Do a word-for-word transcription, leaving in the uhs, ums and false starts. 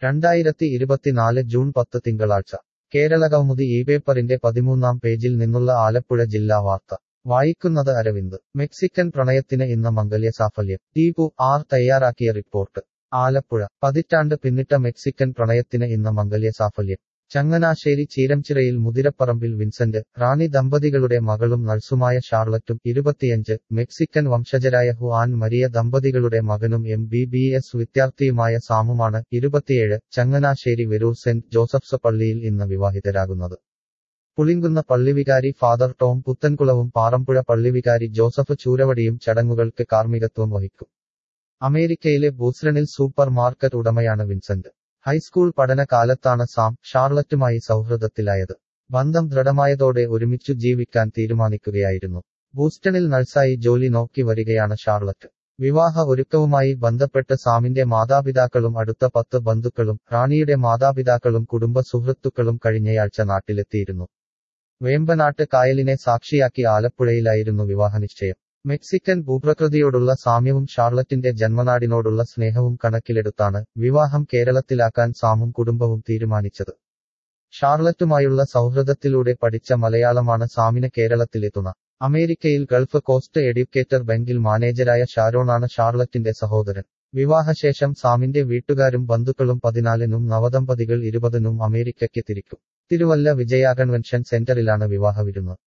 രണ്ടായിരത്തി ഇരുപത്തിനാല് ജൂൺ പത്ത് തിങ്കളാഴ്ച കേരളകൗമുദി ഈ പേപ്പറിന്റെ പതിമൂന്നാം പേജിൽ നിന്നുള്ള ആലപ്പുഴ ജില്ലാ വാർത്ത വായിക്കുന്നത് അരവിന്ദ്. മെക്സിക്കൻ പ്രണയത്തിന് ഇന്ന് മംഗല്യസാഫല്യം. ദീപു ആർ തയ്യാറാക്കിയ റിപ്പോർട്ട്. ആലപ്പുഴ. പതിറ്റാണ്ട് പിന്നിട്ട മെക്സിക്കൻ പ്രണയത്തിന് ഇന്ന് മംഗല്യസാഫല്യം. ചങ്ങനാശ്ശേരി ചീരംചിറയിൽ മുതിരപ്പറമ്പിൽ വിൻസെന്റ്, റാണി ദമ്പതികളുടെ മകളും നഴ്സുമായ ഷാർലറ്റും ഇരുപത്തിയഞ്ച്, മെക്സിക്കൻ വംശജരായ ഹുആൻ മരിയ ദമ്പതികളുടെ മകനും എം ബി ബി എസ് വിദ്യാർത്ഥിയുമായ സാമുമാണ് ഇരുപത്തിയേഴ്, ചങ്ങനാശ്ശേരി വെരൂർ സെന്റ് ജോസഫ്സ് പള്ളിയിൽ ഇന്ന് വിവാഹിതരാകുന്നത്. പുളിങ്കുന്ന പള്ളിവികാരി ഫാദർ ടോം പുത്തൻകുളവും പാറമ്പുഴ പള്ളിവികാരി ജോസഫ് ചൂരവടിയും ചടങ്ങുകൾക്ക് കാർമ്മികത്വം വഹിക്കും. അമേരിക്കയിലെ ബൂസ്റ്റണിൽ സൂപ്പർ മാർക്കറ്റ് ഉടമയാണ് വിൻസെന്റ്. ഹൈസ്കൂൾ പഠനകാലത്താണ് സാം ഷാർലറ്റുമായി സൗഹൃദത്തിലായത്. ബന്ധം ദൃഢമായതോടെ ഒരുമിച്ചു ജീവിക്കാൻ തീരുമാനിക്കുകയായിരുന്നു. ബൂസ്റ്റണിൽ നഴ്സായി ജോലി നോക്കി വരികയാണ് ഷാർലറ്റ്. വിവാഹ ഒരുക്കവുമായി ബന്ധപ്പെട്ട് സാമിന്റെ മാതാപിതാക്കളും അടുത്ത പത്ത് ബന്ധുക്കളും റാണിയുടെ മാതാപിതാക്കളും കുടുംബ സുഹൃത്തുക്കളും കഴിഞ്ഞയാഴ്ച നാട്ടിലെത്തിയിരുന്നു. വേമ്പനാട്ട് കായലിനെ സാക്ഷിയാക്കി ആലപ്പുഴയിലായിരുന്നു വിവാഹനിശ്ചയം. മെക്സിക്കൻ ഭൂപ്രകൃതിയോടുള്ള സാമ്യവും ഷാർലറ്റിന്റെ ജന്മനാടിനോടുള്ള സ്നേഹവും കണക്കിലെടുത്താണ് വിവാഹം കേരളത്തിലാക്കാൻ സാമും കുടുംബവും തീരുമാനിച്ചത്. ഷാർലറ്റുമായുള്ള സൗഹൃദത്തിലൂടെ പഠിച്ച മലയാളമാണ് സാമിന് കേരളത്തിലെത്തുന്ന. അമേരിക്കയിൽ ഗൾഫ് കോസ്റ്റ് എഡ്യൂക്കേറ്റർ ബാങ്കിൽ മാനേജരായ ഷാരോണാണ് ഷാർലറ്റിന്റെ സഹോദരൻ. വിവാഹശേഷം സാമിന്റെ വീട്ടുകാരും ബന്ധുക്കളും പതിനാലിനും നവദമ്പതികൾ ഇരുപതിനും അമേരിക്കയ്ക്ക് തിരിക്കും. തിരുവല്ല വിജയ കൺവെൻഷൻ സെന്ററിലാണ് വിവാഹവിരുന്ന്.